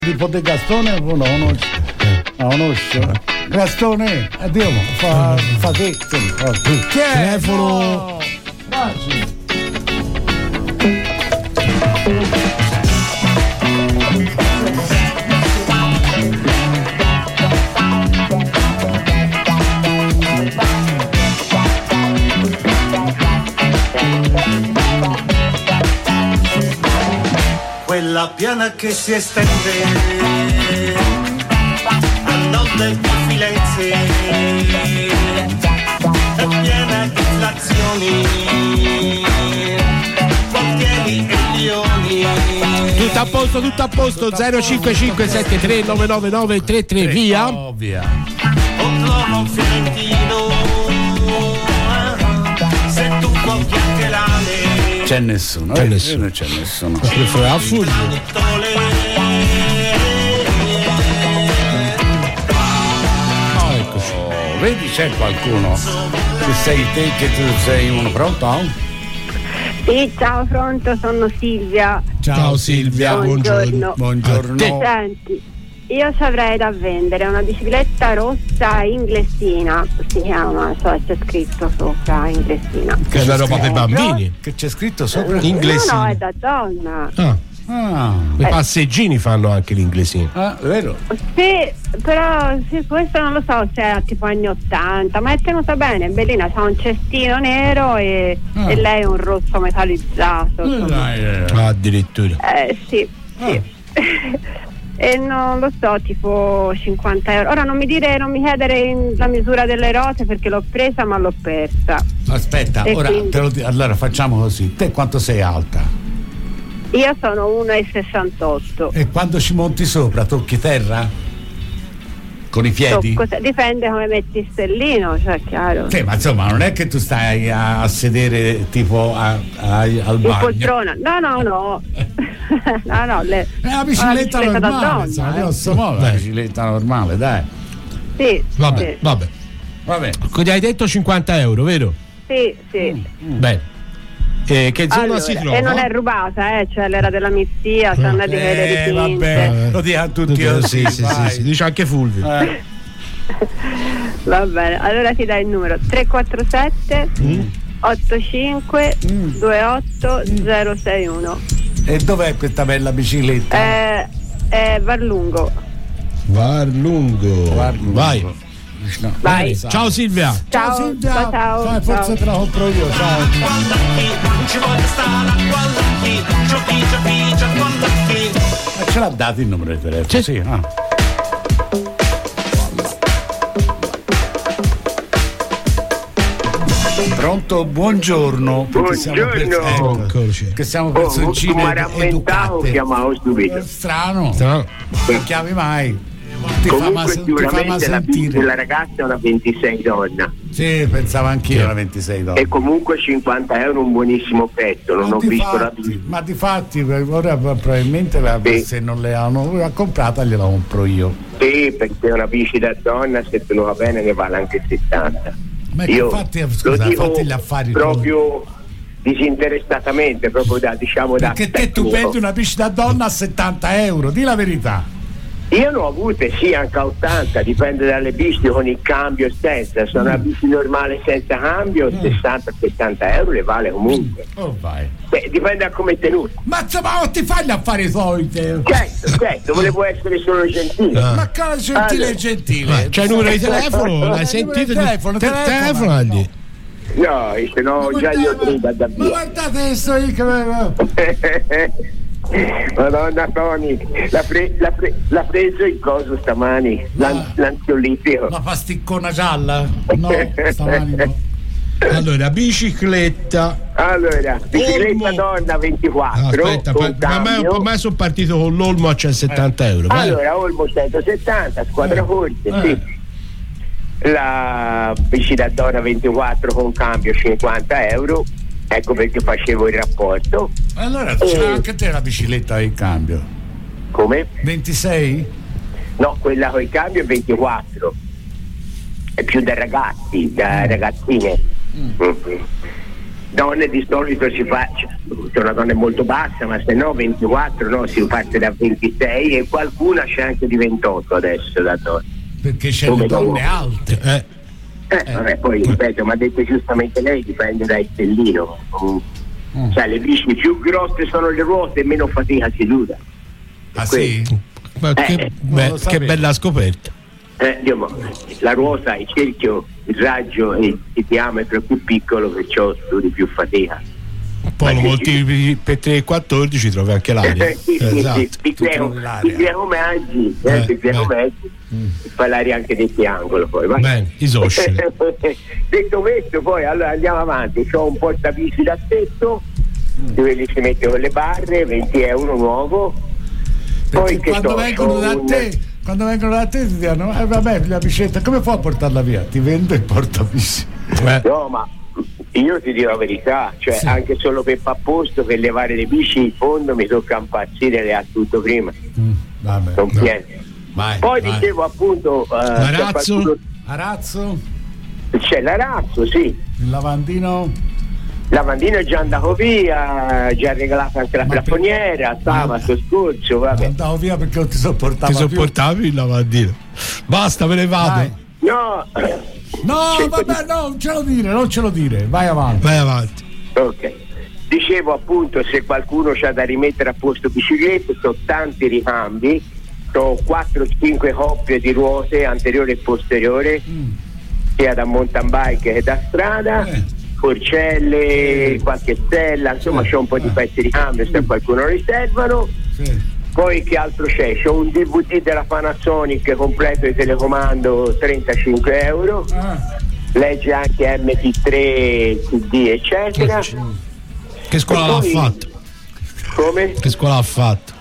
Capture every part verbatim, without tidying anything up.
Tipo di Gastone non lo conosco. Non lo conosco. Gastone, addio, fa, fa che? Chi è? Telefono. Grazie. Quella piana che si estende a nord del Firenze è piena di inflazioni, portieri e lioni. Tutto a posto, tutto a posto. Zero cinque cinque sette tre nove nove nove tre tre, via. Oh, via. Un trono fiorentino, se tu vuoi chiacchierare C'è nessuno, c'è eh? nessuno. Non c'è nessuno. Preferirà Fulvio. Oh, eccoci. Oh, vedi, c'è qualcuno. Che sei te, che tu sei uno pronto? Sì, ciao, pronto, sono Silvia. Ciao, Ciao Silvia, buongiorno. Buongiorno. Senti, io ci avrei da vendere una bicicletta rossa inglesina, si chiama, so, c'è scritto sopra inglesina. Che è la roba per bambini. Che c'è scritto sopra? Inglesina. No, no, è da donna. Ah, Ah, i passeggini fanno anche l'inglesino. ah, vero? Sì, però sì, questo non lo so se è tipo anni ottanta, ma è tenuta bene, è bellina, c'ha un cestino nero e, Ah. e lei è un rosso metallizzato. insomma. Ah, addirittura. Eh sì, sì. E non lo so, tipo cinquanta euro. Ora non mi dire, non mi chiedere in- la misura delle rote perché l'ho presa ma l'ho persa. Aspetta, E ora quindi- te lo di- allora facciamo così. Te quanto sei alta? Io sono uno virgola sessantotto. E quando ci monti sopra tocchi terra? Con i piedi? So, cosa- dipende come metti il stellino, cioè chiaro. Sì, ma insomma non è che tu stai a, a sedere tipo a, a, al In bagno. poltrona. No, no, no. no, no, le, È una una bicicletta bicicletta da normale, donna, insomma, eh. grosso modo, una Dai. bicicletta normale, dai. Sì, Vabbè, sì, vabbè. Vabbè. Quindi hai detto cinquanta euro, vero? sì, sì. Bene. E che zona Allora, si trova? e non è rubata, eh, cioè l'era della mia zia, c'è andati Eh, le ripinte. vabbè, lo dicono tutti Sì, così, sì, sì, vai. sì, dice anche Fulvio. Eh, Va bene, allora ti dai il numero tre quattro sette otto cinque due otto zero sei uno. E dov'è questa bella bicicletta? Eh, è Varlungo. Varlungo. Varlungo. Vai. No. Vai. Ciao Silvia. Ciao, Silvia. ciao, ciao, Sai, forse ciao. te la compro io, ciao. Ci voglio stare a guardare, giochi, giochi, giochi. Ma ce l'ha dato il numero di telefono? Sì. Sì. Ah. Pronto, buongiorno. Perché siamo Buongiorno. pers- ecco, Eccoci. che siamo Oh, personcine tu mi ed- rammentavo, educate. chiamavo subito. Eh, Strano. No. Non chiami mai. Ti fa ma, Comunque ti fa ma sicuramente la, sentire. la ragazza è una ventisei donna Sì, pensavo anch'io Sì. alla ventisei dollari. e comunque cinquanta euro è un buonissimo prezzo, non Ma ho di visto la fatti, ma di fatti ora probabilmente la, Sì. se non le hanno comprata gliela compro io. sì, perché è una bici da donna, se te lo va bene ne vale anche settanta. Ma che Io fatti, lo scusa, dico fatti gli affari proprio disinteressatamente, proprio da diciamo da perché te tu tecnico. vendi una bici da donna a settanta euro, di la verità. Io ne ho avute sì anche a ottanta, dipende dalle bici con il cambio e senza. Se è una bici normale senza cambio sessanta settanta euro le vale comunque. Oh vai. Beh, dipende da come è tenuto. Ma insomma, non ti fai gli affari tuoi te? Certo, certo, volevo essere solo gentile. Ah. Ma cosa gentile Allora. e gentile? Ma c'è il numero di telefono? L'hai numero sentito? di telefono, Te- telefono, telefonagli. No, se no Ma già io guarda- tre da da Ma via. guardate che sto io che Madonna Tony, l'ha, pre- l'ha, pre- l'ha preso il coso stamani, l'an- l'ansiolitico. la pasticcona gialla? No, stamani no. Allora, bicicletta. Allora, bicicletta Olmo. donna Ah, ventiquattro. aspetta, con pa- ma me, cambio. per me sono partito con l'Olmo a centosettanta euro. vai. Allora, Olmo centosettanta, squadra corte, Eh. sì. La bici da donna ventiquattro con cambio cinquanta euro, ecco perché facevo il rapporto. Allora ce l'ha anche te la bicicletta in cambio? Come? ventisei? No, quella con il cambio è ventiquattro, è più da ragazzi, da ragazzine. Mm. donne di solito si fa, se una donna è molto bassa, ma se no ventiquattro, no, si parte da ventisei e qualcuna c'è anche di ventotto adesso da donna. Perché c'è Come le donne da alte. Eh. Eh, vabbè, poi ripeto, ma ha detto giustamente lei, dipende dal stellino. Mm. Cioè le bici più grosse sono le ruote e meno fatica si suda. Ah sì? Ma che, Eh, be- che bella scoperta. Eh, diciamo, la ruota, il cerchio, il raggio e il diametro è più piccolo, perciò studi più fatica. Poi lo Ma moltiplichi per tre e quattordici trovi anche l'aria. Eh, sì, sì, Esatto. sì, ti creo- ti creo come oggi, eh, Eh, ti creo come oggi, e fai l'aria anche del triangolo poi, vai. Bene, isosceli. Detto questo, poi allora andiamo avanti, c'ho un portabici da tetto, dove li si mette con le barre, venti euro nuovo. Poi Perché che quando so, vengono c'ho da un- te, quando vengono da te ti dicono, eh vabbè, la bicicletta, come può portarla via? Ti vendo il portabici. Eh. No, ma io ti dirò la verità, cioè Sì. anche solo per far posto, per levare le bici in fondo mi tocca impazzire le ha tutto prima, Mm, vabbè. sono No. piene. Vai, Poi vai. dicevo appunto, eh, c'è L'arazzo? qualcuno- Arazzo, c'è l'arazzo, sì. il lavandino. Lavandino è già andato via, già regalato anche la Ma per- plafoniera, sabato scorso, vabbè. Andavo via perché non ti sopportavo Ti più. sopportavi il lavandino? Basta, me ne vado. Vai. No, No, Cerco vabbè, no, non ce lo dire, non ce lo dire. Vai avanti. Vai avanti. ok. Dicevo appunto, se qualcuno c'ha da rimettere a posto biciclette, sono tanti ricambi, sono quattro cinque coppie di ruote anteriore e posteriore, Mm. sia da mountain bike che da strada, Eh. forcelle, qualche stella, insomma Eh. c'è un po' di Eh. pezzi di cambio se qualcuno riservano. Sì. Poi che altro c'è? C'ho un D V D della Panasonic completo di telecomando, trentacinque euro, Ah. legge anche M P tre, C D eccetera. Che scuola E l'ha poi- fatto? Come? Che scuola ha fatto?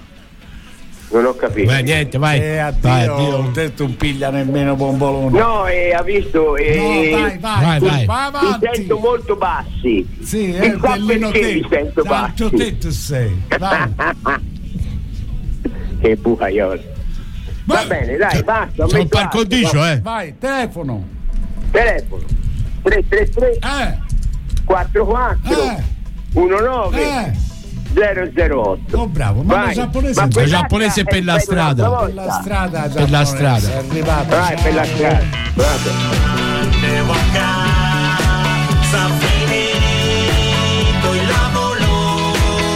Non ho capito. Beh, niente, vai. E addio, vai, ho addio. detto un piglia nemmeno bombolone. No, e ha visto. E... No, vai, vai, Vai, vai. vai Mi avanti. sento molto bassi. Sì, E è qua bellino perché te. mi sento Tanto bassi? te tu sei. Vai. Che bucaiolo. Va Vai. bene, dai, basta. C'è un metto par altro, condicio, va. eh. Vai, telefono. Telefono tre tre tre Eh, quattro quattro eh, uno nove eh. zero zero otto. Oh, bravo, ma Vai. la giapponese Ma è La quella- giapponese è per la per strada. un'altra per la volta. strada. Per la giapponese, strada. È arrivata. Vai, per la strada. Guarda. Devo a casa, finito il lavoro,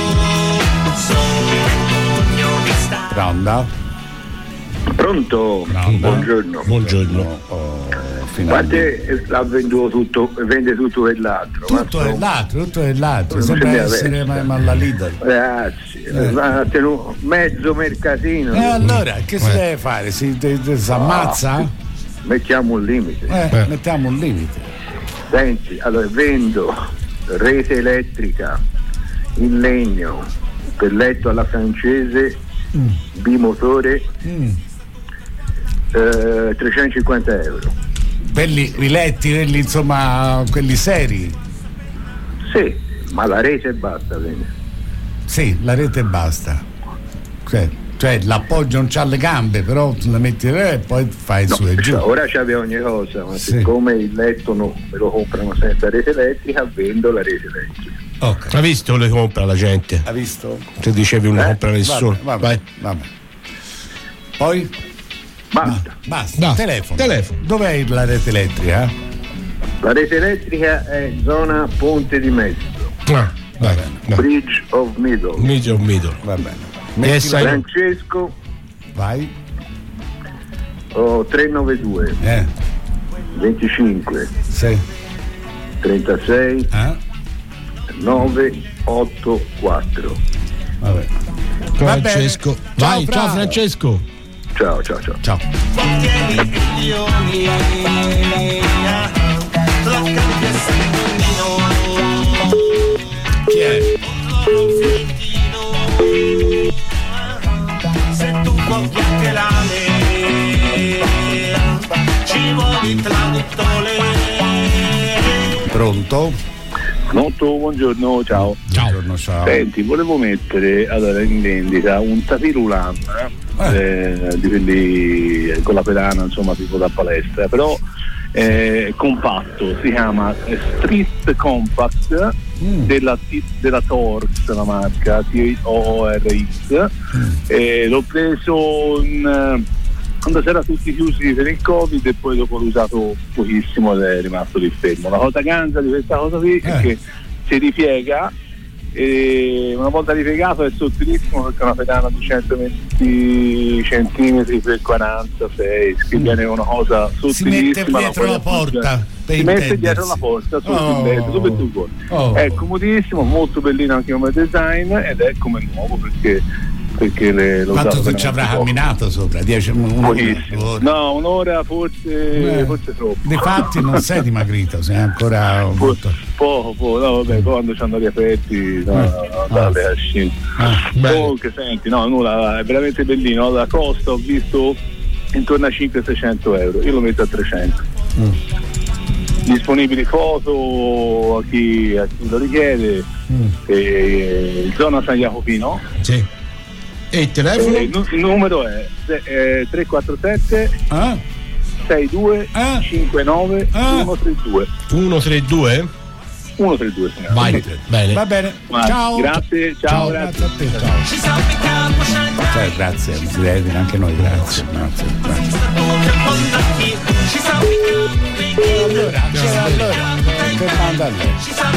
sogno di stare. Pronta? Pronto? Pronto? Buongiorno. Buongiorno. Oh, A finalmente. parte l'ha venduto tutto, vende tutto quell'altro. ma Tutto è insomma, l'altro, tutto è l'altro. Non Sembra ce n'è essere aperta. ma, ma la leader. Ragazzi, Eh. ha tenuto mezzo mercatino. E allora, che si Eh. deve fare? Si, de- de- si ammazza? Mettiamo un limite. Eh, Eh. mettiamo un limite. Senti, allora vendo rete elettrica in legno per letto alla francese, bimotore, Mm. eh, trecentocinquanta euro. Belli riletti, quelli insomma, quelli seri. Sì, ma la rete basta, vedi. Sì, la rete basta. Cioè, cioè l'appoggio non c'ha le gambe, però tu la metti là e poi fai No, su e giù. cioè, ora c'aveva ogni cosa, ma Sì. siccome il letto no, me lo comprano senza rete elettrica, vendo la rete elettrica. Ok. Hai visto le compra la gente? Ha visto? Se dicevi non Eh? compra nessuno. Vabbè, Vai. vabbè, vabbè. Poi? Basta. Basta. No, Telefono. telefono. Dov'è la rete elettrica? La rete elettrica è zona Ponte di Mezzo, Ah, vai. No. Bridge of Middle. Middle, middle. Va bene. Yes, Mettila- I- Francesco Vai. oh, trecentonovantadue Eh, venticinque sì. trentasei Eh? novecentoottantaquattro. Vabbè. Francesco. bene. Vai, Ciao, ciao Fra. Francesco. Ciao, ciao, ciao. Ciao. Contieni i milioni, la cambia segnino, Chi è? se tu vuoi chiacchierare, ci vuole il traduttore. Pronto? Pronto, buongiorno, ciao. Ciao. Buongiorno, ciao. Senti, volevo mettere allora in vendita un tapirulan Eh. eh, di quelli con la pedana, insomma, tipo da palestra, però eh, compatto, si chiama Street Compact mm. della, della Torx, la marca T O O R X. Mm. Eh, l'ho preso in, quando c'era tutti chiusi per il Covid e poi dopo l'ho usato pochissimo ed è rimasto lì fermo. La cosa ganza di questa cosa qui eh. è che si ripiega e una volta ripiegato è sottilissimo perché è una pedana di centoventi centimetri per quarantasei, che viene una cosa sottilissima. Si mette dietro la porta, si mette dietro la porta sul oh. letto, dove tu vuoi. Oh. È comodissimo, molto bellino anche come design ed è come nuovo perché perché le, lo quanto tu ci avrà camminato sopra? dieci un'ora? No, un'ora forse eh, forse troppo. Difatti non sei dimagrito, sei ancora molto... poco, poco, no vabbè, quando ci hanno riaperti no, eh. no, dalle ascine. Ah, comunque senti, no, nulla, è veramente bellino. La costa ho visto intorno a cinquecento seicento euro, io lo metto a trecento. Mm. Disponibili foto a chi, a chi lo richiede. Mm. E, zona San Jacopino. Sì. E il telefono? Eh, il numero è eh, tre quattro sette ah. sei due ah. cinque nove ah. uno tre due uno tre due uno tre due signora. Vai, bene. Va bene. Ma, ciao. Grazie, ciao, ciao grazie. Grazie a te, ciao. Cioè, grazie, Presidente, anche noi, grazie. Grazie. grazie. Allora, cioè, allora, che manda lei?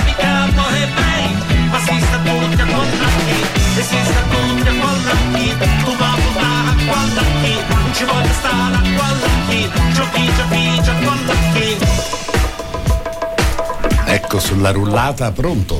Ma si sta tutti a collacchi, e si sta tutti a collacchi, tu va a buttare a collacchi, non ci voglio stare a collacchi, giochi, giochi, giochi, collacchi. Ecco, sulla rullata, pronto?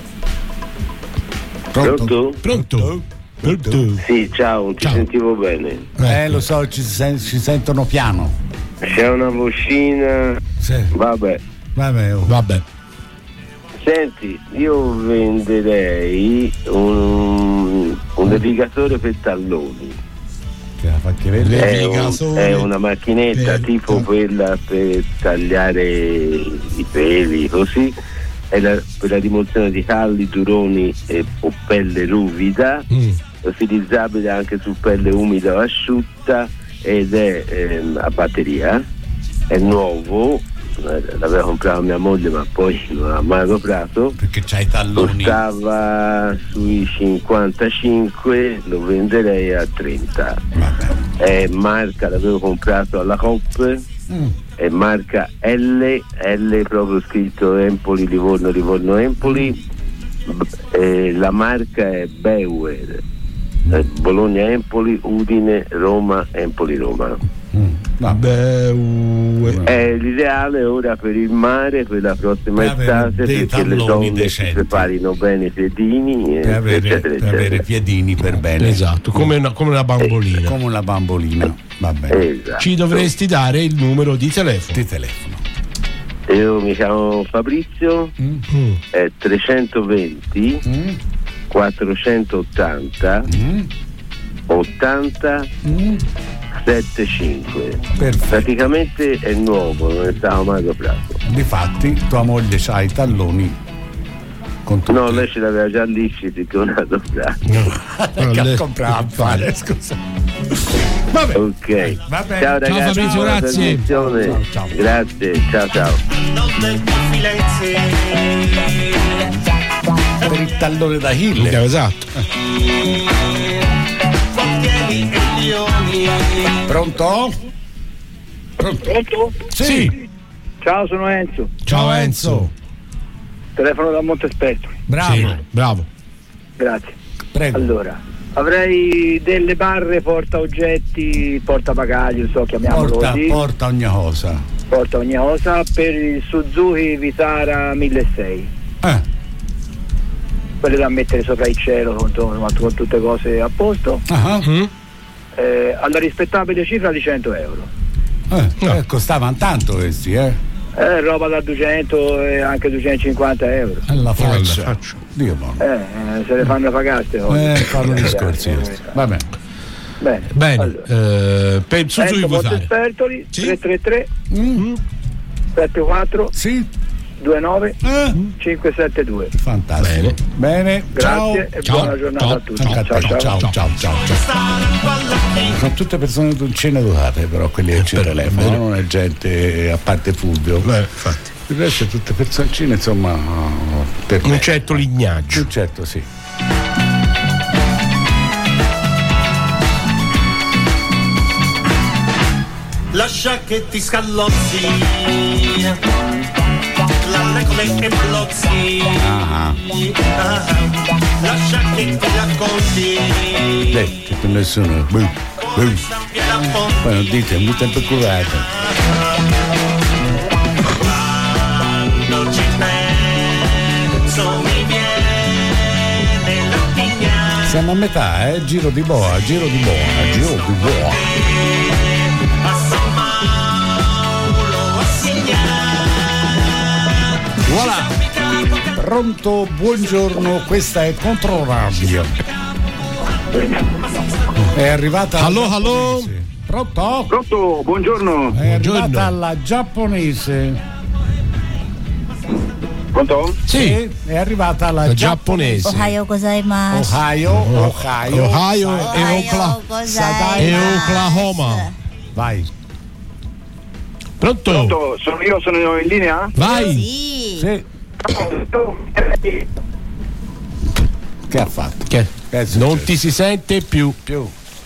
Pronto? Pronto? Pronto? Pronto? Sì, ciao, ti ciao. Sentivo bene. Eh, lo so, ci, sen- ci sentono piano. C'è una vocina. Sì. Vabbè. Vabbè, oh. Vabbè. Senti, io venderei un, un levigatore per talloni. Che la fa che vedere? È, un, è una macchinetta per... tipo quella per tagliare i peli, così. È la, per la rimozione di calli, duroni e, o pelle ruvida, mm. utilizzabile anche su pelle umida o asciutta ed è ehm, a batteria, è nuovo. L'aveva comprato mia moglie ma poi non l'ha mai comprato perché c'hai i talloni. Costava sui cinquantacinque, lo venderei a trenta. È marca, l'avevo comprato alla Coop, mm. è marca L, L proprio scritto Empoli, Livorno, Livorno, Empoli. eh, la marca è Bauer, eh, Bologna, Empoli, Udine, Roma, Empoli, Roma. Mm. Vabbè, uh, è l'ideale ora per il mare, per la prossima estate, perché le donne si preparino bene i piedini per, avere, eccetera, per eccetera. avere piedini per bene. Esatto, come una, come una bambolina. Eh, come una bambolina, va bene. Esatto. Ci dovresti dare il numero di telefono. Di telefono. Io mi chiamo Fabrizio, Mm. è trecentoventi Mm. quattrocentottanta Mm. ottanta Mm. settantacinque. Perfetto. Praticamente è nuovo, non è stato mai comprato. Difatti tua moglie c'ha i talloni con tutti. No, lei ce l'aveva già lì, perché non ha comprato. No, che ha comprato a fare, scusa. Vabbè. Ok, va bene. ciao ragazzi, Ciao Fabrizio, buona grazie. trasmissione. Ciao, ciao. Grazie, ciao ciao. Per il tallone da Hitler. Esatto. Pronto? Pronto? Pronto? Sì. Sì. Ciao, sono Enzo, Ciao Enzo. telefono da Montespettoli. Bravo. Sì, bravo. Grazie. Prego. Allora, avrei delle barre porta oggetti, porta bagagli, non so, chiamiamolo Porta, così. porta ogni cosa. Porta ogni cosa per il Suzuki Vitara milleseicento. Eh. Quelle da mettere sopra il cielo con, con, con tutte cose a posto. Ah. Mm. Eh, alla rispettabile cifra di cento euro. Eh, No. eh, costavano tanto questi, eh? Eh, roba da duecento e anche duecentocinquanta euro. È la faccia. la faccia. Dio buono. Eh, eh, se le fanno pagare ste cose. Eh, fanno discorsi. Eh, questi. Va bene. Bene. Bene, Allora. eh, per Suzuki Enzo Vitara. Montespertoli, Sì. tre tre tre Mm. sette quattro Sì. due nove Eh? cinque sette due. Fantastico. Bene, ciao. Grazie e Ciao. buona giornata Ciao. a tutti. Anche a te. Ciao, ciao, ciao, ciao, ciao. Sono tutte persone dolcine educate, però quelli che ci vero, telefonano, è vero. non è gente, a parte Fulvio. Eh, infatti. Il resto è tutte personcine, insomma, per Un me. certo lignaggio. Un certo, sì. Lascia che ti scallozzi, lalle come e ballozzi. Ah. Ah, lascia che ti racconti. Beh, che per nessuno. Buh, buh. Poi non dite, è molto impeculato. Quando ci penso mi viene la tigna. Siamo a metà, eh? Giro di boa, giro di boa, giro di boa. Voilà. Pronto, buongiorno, questa è Controradio. È arrivata alla Allo, allo. giapponese. Pronto? Pronto, buongiorno. È Buongiorno. arrivata alla giapponese. Pronto? Sì, È arrivata alla la giapponese. giapponese. Ohayou gozaimasu. Ohio, Ohio, Ohio Sa- e Ohayou Ocla- gozaimasu. e Oklahoma. Vai. Pronto? Pronto, sono io, sono in linea? Vai. Sì. Sì. Che ha fatto? Che? Che è Non successo? ti si sente più. Più.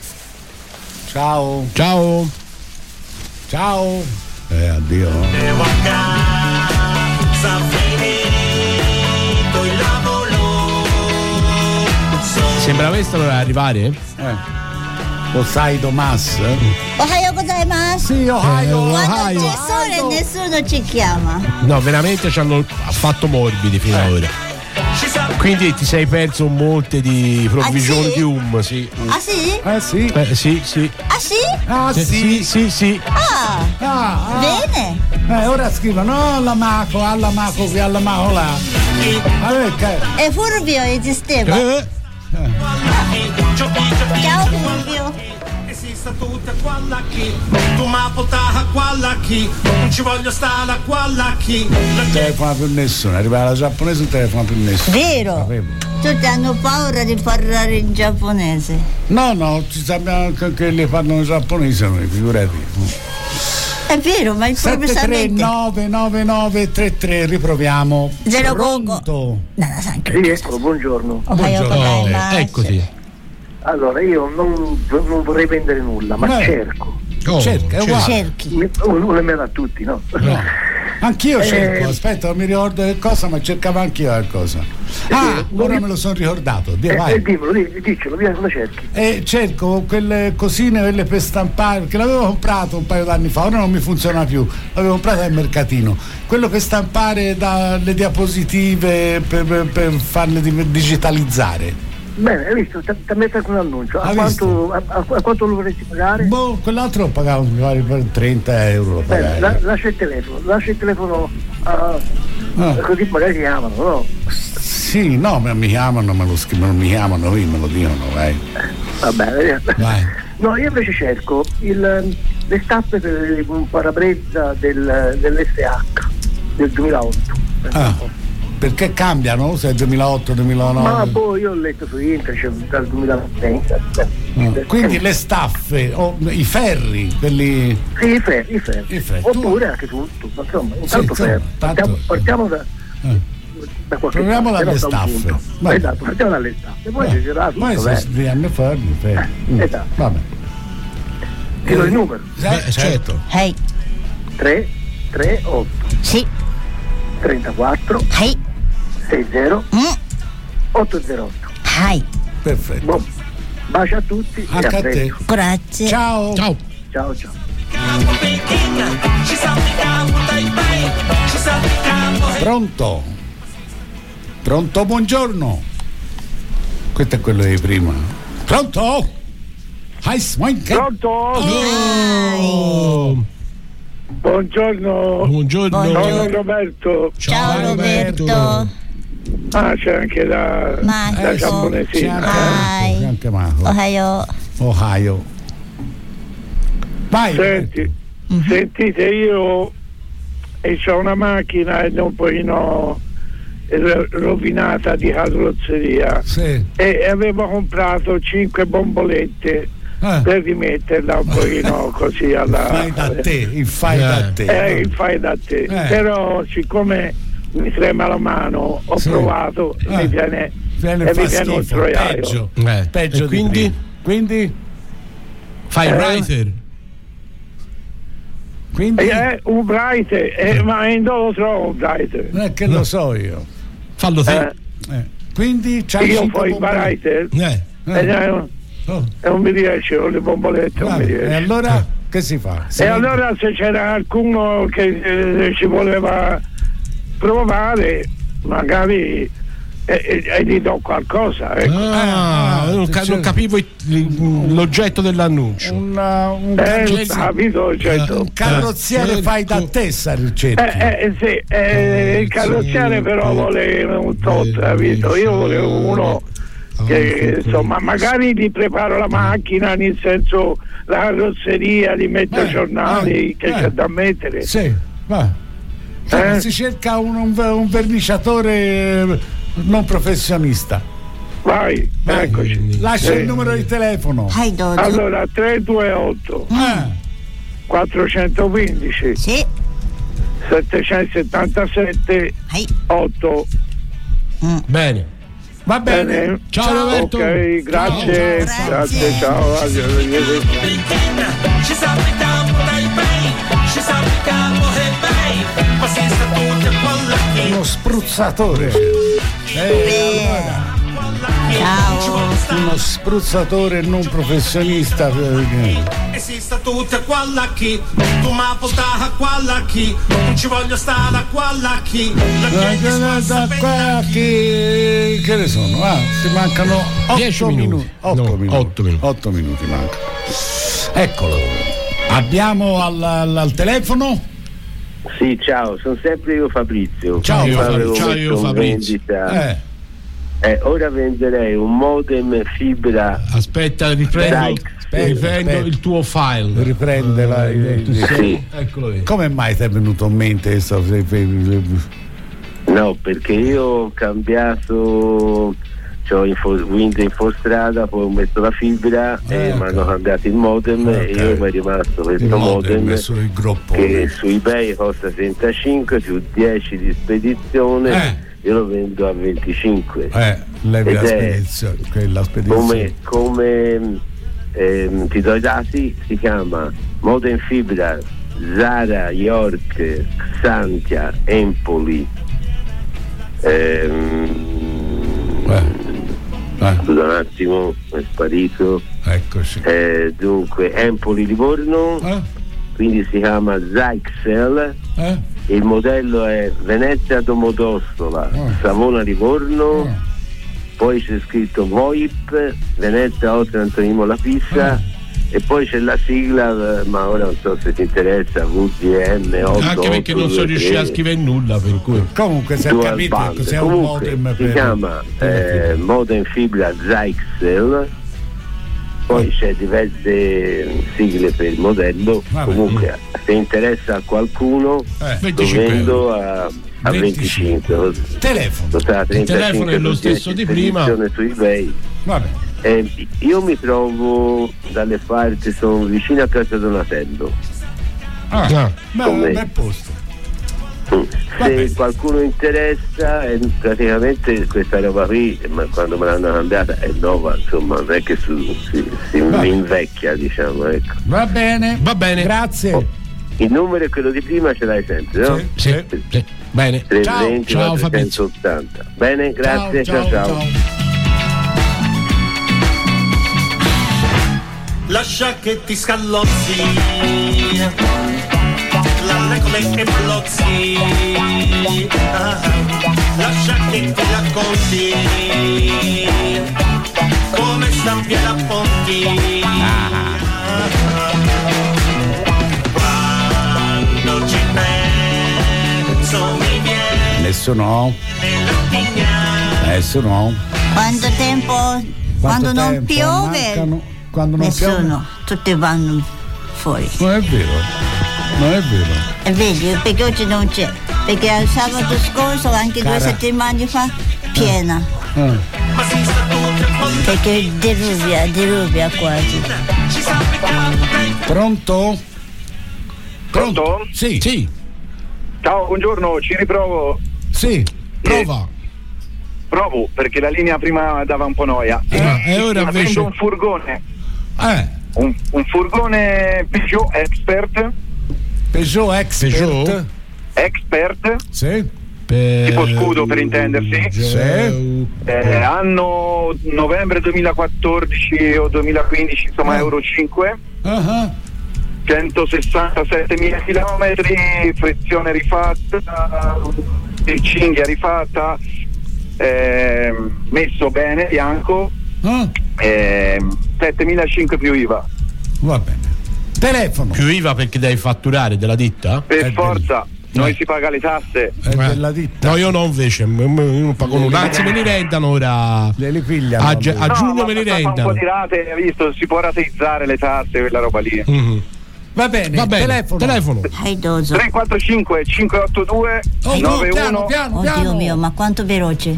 Ciao. Ciao. Ciao. Eh, addio. Devo a casa, finito il lavoro. Sembra questo doveva arrivare? Eh. Osai Domas? Ohayou gozaimasu. Sì, Ohio. Eh, Quando Ohio. c'è sole nessuno ci chiama. No, veramente ci hanno fatto morbidi fino ad ora. Ci sa Quindi ti sei perso molte di provvisioni Ah, sì? di um, sì. Ah sì? Eh sì. Eh, sì, sì. Ah sì? Ah Eh, sì. sì, sì, sì. Ah, Ah, ah. bene. Eh, ora scrivono alla Maco, alla Maco qui, alla Maco là. Allora, che- E Fulvio esisteva. Eh, Ciao Fulvio. esiste tutta quella chi tu ma portata quella chi non ci voglio stare a quella chi non telefona più nessuno, arriva la giapponese non telefona più nessuno. Vero? Sapevo. Tutti hanno paura di parlare in giapponese. No, no, ci sappiamo che, che le parlano giapponese noi, figurati. È vero, ma il sette tre improvvisamente. nove nove nove tre tre, riproviamo. Zero Pronto? Gogo. No, no, sangue. Sì, eccolo, buongiorno. Ohayou buongiorno. gozaimasu. Eccoci. Allora, io non, non vorrei vendere nulla, ma Eh. cerco. Oh, Cerca, è uguale. Cerchi. Mi- Uno me da tutti, no? No. Anch'io Eh. cerco, aspetta, non mi ricordo che cosa, ma cercavo anch'io qualcosa. Ah, ora me lo sono ricordato. Dì, Eh, vai. eh, dimmelo, di- dicelo, via, cosa cerchi? E cerco quelle cosine, quelle per stampare, che l'avevo comprato un paio d'anni fa, ora non mi funziona più, l'avevo comprato al mercatino, quello per stampare dalle diapositive per, per, per farle di- digitalizzare. Bene, hai visto? Ti ha messo anche un annuncio. A Hai quanto, a, a- a quanto lo vorresti pagare? Boh, quell'altro lo pagavo mi pare, per trenta euro. Lo Bene, pagai. la- lascia il telefono, lascia il telefono ah, Ah. così magari ti chiamano, no? Sì, no, ma mi chiamano, me lo scrivono, mi chiamano, io me lo dicono, vai. Va bene. Vai. No, io invece cerco il, le stampe per un parabrezza del, dell'S H del duemilaotto. Ah, perché cambiano? Se è duemilaotto duemilanove? Ma poi io ho letto su internet, cioè, dal duemilaventi. Ah, quindi le staffe, o i ferri, quelli. Sì, i ferri, i ferri. I ferri. Oppure anche tutto, ma insomma, intanto insomma, ferri. tanto- Partiamo, partiamo da, Eh. da qualche Proviamo parte, dalle no, da un staffe. punto. Vai. Esatto, partiamo dalle staffe, poi ci sarà tutto, Poi beh. se viene ferri, ferri. Mm, Esatto. Vabbè. Ti do il numero, Eh, certo. Hey. tre tre otto Sì. trentaquattro Hey. sessanta Mm. ottocentotto. Hai. Perfetto. Boh, bacio a tutti e Anche a a te. presto. Grazie. Ciao. Ciao. Ciao ciao. ci sa di capo dai bei ci sa di capo Pronto? Pronto, buongiorno. Questo è quello di prima. Pronto? Hi, Swank. Pronto? Oh. Buongiorno. Buongiorno. Buongiorno. Roberto. Ciao Roberto. Ah, c'è anche la, Marco. la C'è giapponesina. anche, Hi. c'è anche Marco. Ohayou. Ohio. Vai. Senti, sentite, io e c'ho una macchina ed è un pochino rovinata di carrozzeria, sì. e avevo comprato cinque bombolette eh. per rimetterla un pochino così alla fai da te, il fai eh. da te. Eh, il fai da te. Eh. Però siccome mi trema la mano, ho sì. provato e eh. mi viene, viene e fa mi viene un schifo, troiaio. peggio, Eh. peggio E di quindi? prima. Quindi Fai il Eh. writer. quindi Eh, un writer, eh, ma non lo trovo un writer. non è che lo so io. Fallo te. Eh, Eh. Quindi c'hai io cinque poi il bombolette. writer Eh. Eh. e non, Oh. e non mi riesce con le bombolette, non mi Vabbè, riesce. e allora che si fa? Si E vende? allora se c'era qualcuno che eh, ci voleva provare, magari e, e, e gli do qualcosa, ecco. Ah, Eh, non, ca- c'è- non capivo il- l'oggetto dell'annuncio. un, uh, un Eh, carrozziere, capito, certo. un carrozziere Eh, fai da te, Saruccetti. Eh, eh, sì, eh, il carrozziere però vuole un tot, capito? Io volevo uno che insomma magari gli preparo la macchina, nel senso la carrozzeria, gli metto Eh, i giornali eh, che eh. c'è da mettere. Sì, va. Eh? Si cerca un, un, un verniciatore non professionista. Vai, Vai. eccoci. Lascia Sì. il numero di telefono. Hai dodici. Allora tre due otto Eh, quattrocentoquindici Sì. settecentosettantasette Hai. otto. Bene. va bene. Bene. Ciao, Roberto. Ok, grazie, Ciao, grazie, grazie. ciao, arrivederci. Ci sa il capo dai bei, ci sa il capo e bei, ma si sta tutti a quella chi, Uno spruzzatore. Eh, allora, Ciao. uno spruzzatore non professionista. eh, e si sta tutti a quella chi, tu ma portata a quella chi, non ci voglio stare a quella chi, la gente Da si qua che, che ne sono? Ah, si mancano Dieci otto minuti. minuti. otto No, minuti. otto minuti. otto minuti mancano. Eccolo. Abbiamo al, al- al telefono. Sì, ciao, sono sempre io Fabrizio. Ciao, io, Avevo Fabrizio. Ciao, messo io, in Fabrizio. vendita. Eh, Eh, ora venderei un modem fibra. Aspetta, riprendo, Dai, aspetta, riprendo aspetta. il tuo file. riprende la. Eh, tu sei- Sì. Eccolo lì. Come mai ti è venuto in mente questo? No, perché io ho cambiato, c'ho info, Windows Infostrada, poi ho messo la fibra Eh, e ok. mi hanno cambiato il modem Ok. e io mi è rimasto questo Il modem modem sul groppone. che su eBay costa trentacinque più dieci di spedizione, Eh. io lo vendo a venticinque. Eh, levi la Ed è spedizione. Quella spedizione. Come, come ehm, ti do i dati, si chiama modem fibra Zara, York, Xantia, Empoli. Ehm, Eh, eh, scusa un attimo, è sparito. eccoci. Eh, dunque, Empoli, Livorno, Eh, quindi si chiama Zyxel. eh, Il modello è Venezia Domodossola, Oh. Savona, Livorno. oh, Poi c'è scritto VoIP, Venezia, Oltre Antonimo La Pissa, e poi c'è la sigla, eh, ma ora non so se ti interessa, V G M otto. Anche perché non sono riuscito a scrivere nulla, per cui. Comunque si è Dual capito band. cos'è un Comunque, modem si per. chiama per- eh, modem fibra Zyxel, poi c'è diverse sigle per il modello. Vabbè. Comunque se interessa a qualcuno Eh, lo venticinque vendo a, a venticinque. venticinque. Telefono. Costa Il trentacinque telefono è lo più stesso dieci di prima. spedizione su eBay. Vabbè. Eh, io mi trovo dalle parti, sono vicino a Casa Donatello. Ah, Ah. beh, Come- un bel posto. Mm. Vabbè. Se qualcuno interessa, eh, praticamente questa roba qui, ma quando me l'hanno cambiata è nuova, insomma, non è che su- si, si Vabbè. invecchia, diciamo, ecco. Va bene. Va bene. Grazie. Oh, il numero è quello di prima, ce l'hai sempre, no? Sì. Sì, sì. Bene. trecentoventi Ciao, Fabrizio. quattrocentottanta. Bene, grazie, ciao ciao. lascia che ti scallozzi, lalle come e blozzi, ah, lascia che ti racconti come stampi e racconti, ah, quando ci penso mi viene Nessuno? nella tigna. Nessuno? Quanto tempo? Quando non tempo piove? mancano? Quando non Nessuno, piove? tutti vanno fuori. Non è vero. Non è vero. E vedi, perché oggi non c'è. Perché il sabato scorso, anche Cara. due settimane fa, piena. Ah. Perché diluvia, diluvia quasi. Pronto? Pronto? Sì. Sì. Ciao, buongiorno, ci riprovo. Sì, prova. Provo perché la linea prima dava un po' noia. Ah, e ora Ma invece- prendo un furgone, Eh, un, un furgone Peugeot Expert, Peugeot Expert. Peugeot? Expert, Sì. Per... tipo scudo per intendersi. Sì. Eh, anno novembre duemilaquattordici o duemilaquindici, insomma Ah. Euro cinque, Ah, centosessantasettemila chilometri, frizione rifatta, il cinghia rifatta, eh, messo bene, bianco, ah. eh, settemilacinque più I V A. Va bene. Telefono. Più I V A perché devi fatturare della ditta? Per È forza, noi Eh. si paga le tasse. È della ditta. No, io no invece, m- m- io non pago nulla, anzi me li rendano ora. Le liquigliano. A, ge- a No, giugno ma me li fa- fa un rendano. po' di rate, hai visto? Si può rateizzare le tasse, quella roba lì. Mhm. Va bene, Va bene, telefono. telefono. Hai doso. tre quattro cinque cinque otto due Oh, no, nove piano, uno piano, Oddio piano. mio, ma quanto veloce.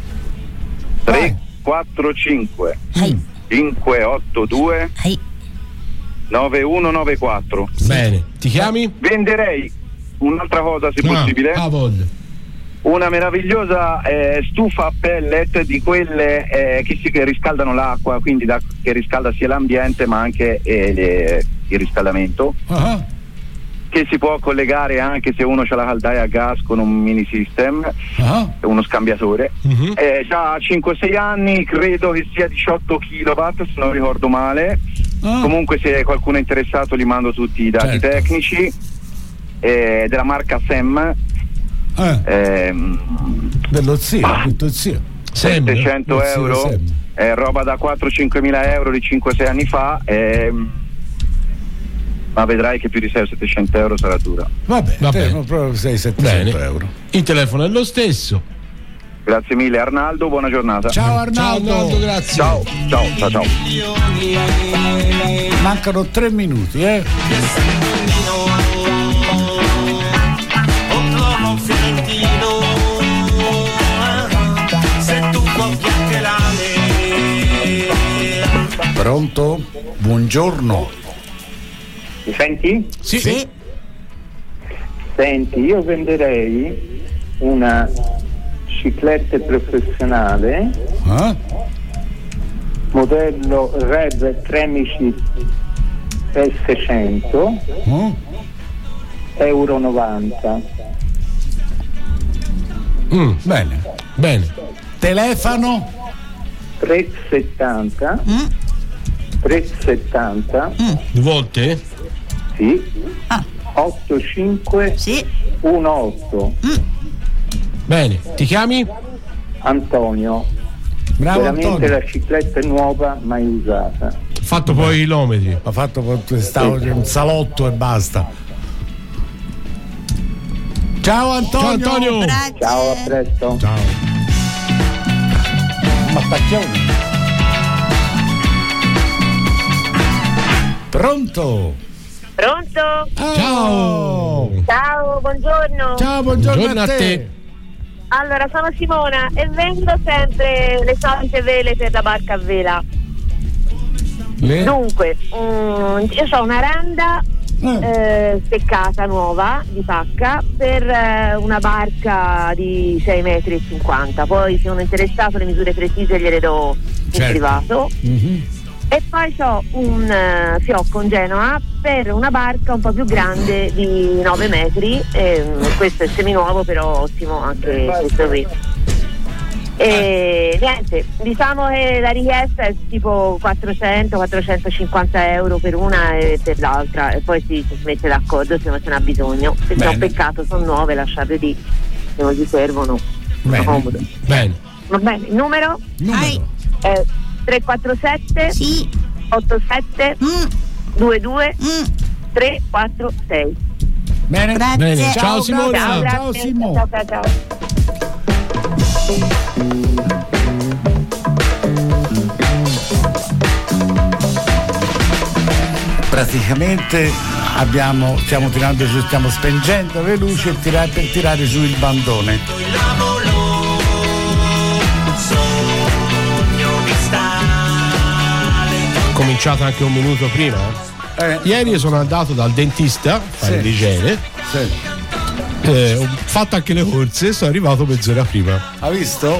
tre quattro cinque Hai, cinque otto due hai. nove uno nove quattro. Bene, ti chiami? Venderei un'altra cosa se Ah, possibile, ah, voglio. una meravigliosa eh, stufa a pellet di quelle eh, che si che riscaldano l'acqua, quindi da, che riscalda sia l'ambiente ma anche eh, le- il riscaldamento, Ah, che si può collegare anche se uno ha la caldaia a gas con un mini system, ah. uno scambiatore. Mhm. Eh, già cinque sei anni, credo che sia diciotto chilowatt se non ricordo male. Ah. Comunque se qualcuno è interessato gli mando tutti i dati Certo. tecnici, eh, della marca Sem, Eh, ehm, dello zio, tutto zio. Sempre. settecento Sì, euro, Sem. è roba da quattro cinque mila euro di cinque sei anni fa, ehm, ma vedrai che più di sei o settecento euro sarà dura. Vabbè, Va te bene. non proprio sei settecento Bene. euro. Il telefono è lo stesso. Grazie mille Arnaldo, buona giornata. Ciao Arnaldo. Ciao Arnaldo, grazie. Ciao, ciao, ciao, ciao. Mancano tre minuti, eh. Un uomo fiorentino, se tu vuoi chiacchierare. Pronto? Buongiorno. Mi senti? Sì. Sì. Senti, io venderei una ciclette professionale Eh? modello Rev Tremici S cento, Oh? euro novanta. Mm, Bene. bene. Telefono? tre settanta, Mm? tre settanta, Due volte? sì, Ah. ottantacinque Sì. diciotto. Bene. Ti chiami? Antonio, Bravo veramente Antonio. la cicletta è nuova mai usata. Fatto poi i chilometri. Ha fatto stavo un salotto e basta. Ciao Antonio. Ciao Antonio. Grazie. Ciao, a presto. Ciao. Ma attacchiamo. Pronto? Pronto? Ciao. Ciao, buongiorno. Ciao, buongiorno, Buongiorno a a te. te. Allora, sono Simona e vendo sempre le solite vele per la barca a vela. Le- Dunque, mm, io ho una randa Eh. eh, steccata nuova di pacca per eh, una barca di sei metri e cinquanta. Poi se sono interessato le misure precise gliele do in Certo. privato. Mhm. E poi ho un eh, fiocco in Genoa per una barca un po' più grande di nove metri, ehm, questo è seminuovo però ottimo anche questo qui. E niente, diciamo che la richiesta è tipo quattrocento quattrocentocinquanta euro per una e per l'altra e poi si, si mette d'accordo se non ce n'ha bisogno, perché è Bene. un peccato, sono nuove, lasciate lì, se non gli servono, Bene. comodo. Bene. Va bene, il numero Numero. è tre quattro sette Sì. otto sette Mm. due due Mm. tre quattro sei. Bene. Grazie. Bene. Ciao, Simona. grazie. Ciao, Ciao, grazie. Simo. Ciao, ciao, ciao. praticamente abbiamo, stiamo tirando giù, stiamo spengendo le luci e tirare, per tirare giù il bandone. Cominciato anche un minuto prima. Eh. Ieri sono andato dal dentista a fare Sì. l'igiene. Sì. Eh, ho fatto anche le corse, sono arrivato mezz'ora prima. Ha visto?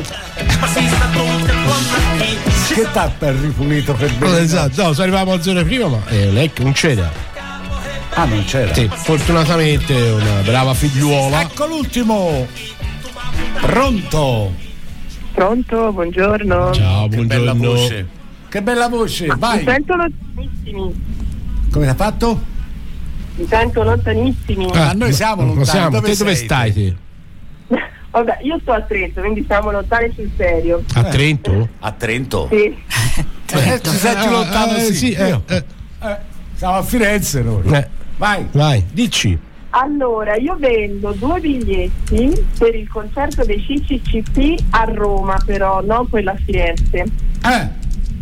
Che tappa è ripulito per bene? Esatto, no, sono arrivato mezz'ora prima, ma eh, lei non c'era. Ah, non c'era? Sì, fortunatamente una brava figliuola. Ecco l'ultimo. Pronto? Pronto, buongiorno. Ciao, Che bella buongiorno. voce. Che bella voce, vai. Mi sento lontanissimi. Come l'ha fatto? Mi sento lontanissimi. Ah, noi siamo non lontani. siamo. Dove Te dove sei stai te? Vabbè, io sto a Trento, quindi siamo lontani sul serio. A Trento? A Trento? Sì. Eh, ci senti lontano? Eh, sì, sì, eh, Io. eh. Eh, siamo a Firenze noi. Eh, Vai. vai, dici. Allora, io vendo due biglietti per il concerto dei C C C P a Roma, però non quella a Firenze. Eh.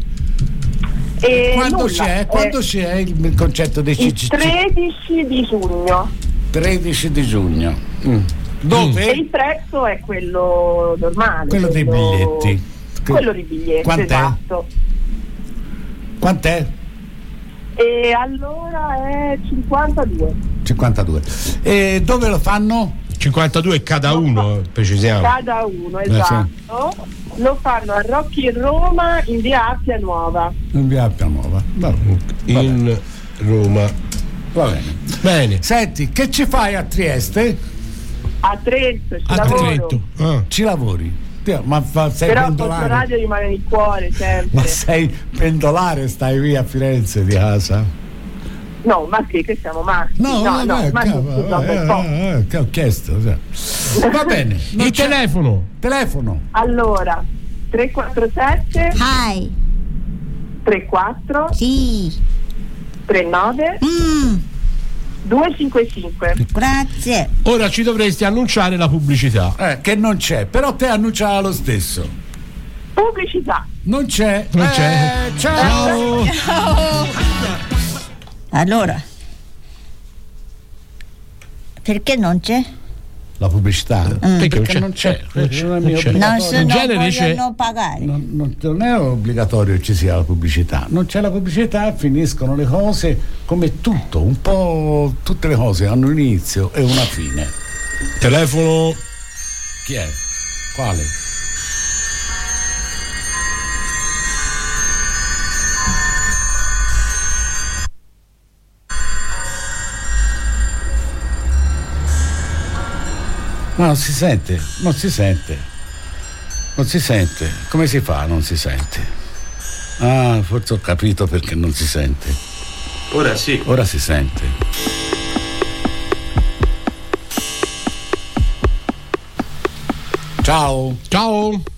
E Quando nulla, c'è? eh, Quando c'è il, il concetto dei il C C C? tredici di giugno. tredici di giugno. Mm. Dove? E il prezzo è quello normale. Quello dei biglietti. Quello dei biglietti, Quant'è? esatto. Quant'è? E allora è cinquantadue. cinquantadue. E dove lo fanno? cinquantadue cada uno, precisiamo. Cada uno, Eh, esatto. Lo fanno a Rocchi in Roma in via Appia Nuova. In via Appia Nuova. Va bene. In Roma. Va bene. Bene. Senti, che ci fai a Trieste? A Trento, ci A lavoro. Trento. Ah. Ci lavori? Dio, ma fa, sei Però il pendolare? radio rimane nel cuore sempre. Ma sei pendolare, stai via a Firenze di casa? No, ma che, che siamo maschi? No, no, vabbè, ma cavolo, scusa, eh, un po'. eh, che ho chiesto. Cioè. Va bene. non Il c'è- telefono. Telefono. Allora, tre quattro sette Hi. tre quattro Sì. tre nove Mm, due cinque cinque. grazie. Ora ci dovresti annunciare la pubblicità. Eh, che non c'è, però te annunciala lo stesso. Pubblicità. Non c'è. Non Eh, c'è. Ciao. Allora, perché non c'è? La pubblicità? Perché non c'è. non c'è, Non è non mio c'è. Non, obbligatorio. se In no genere c'è- vogliono pagare. Non, non- non è obbligatorio che ci sia la pubblicità. Non c'è la pubblicità, finiscono le cose come tutto. Un po' tutte le cose hanno un inizio e una fine. Telefono. Chi è? Quale? No, non si sente, non si sente. Non si sente. Come si fa? Non si sente. Ah, forse ho capito perché non si sente. Ora sì. Ora si sente. Ciao. Ciao.